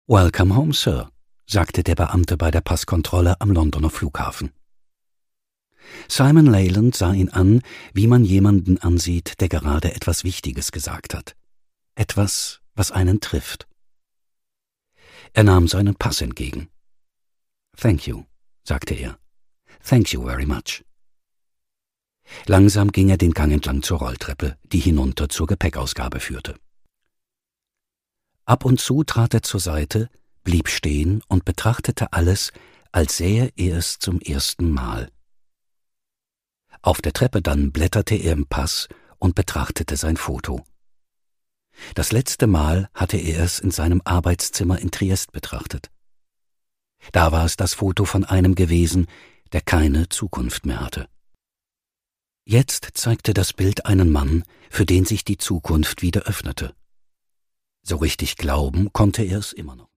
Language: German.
"Welcome home, Sir", sagte der Beamte bei der Passkontrolle am Londoner Flughafen. Simon Leyland sah ihn an, wie man jemanden ansieht, der gerade etwas Wichtiges gesagt hat. Etwas, was einen trifft. Er nahm seinen Pass entgegen. "Thank you", sagte er. "Thank you very much." Langsam ging er den Gang entlang zur Rolltreppe, die hinunter zur Gepäckausgabe führte. Ab und zu trat er zur Seite, blieb stehen und betrachtete alles, als sähe er es zum ersten Mal. Auf der Treppe dann blätterte er im Pass und betrachtete sein Foto. Das letzte Mal hatte er es in seinem Arbeitszimmer in Triest betrachtet. Da war es das Foto von einem gewesen, der keine Zukunft mehr hatte. Jetzt zeigte das Bild einen Mann, für den sich die Zukunft wieder öffnete. So richtig glauben konnte er es immer noch.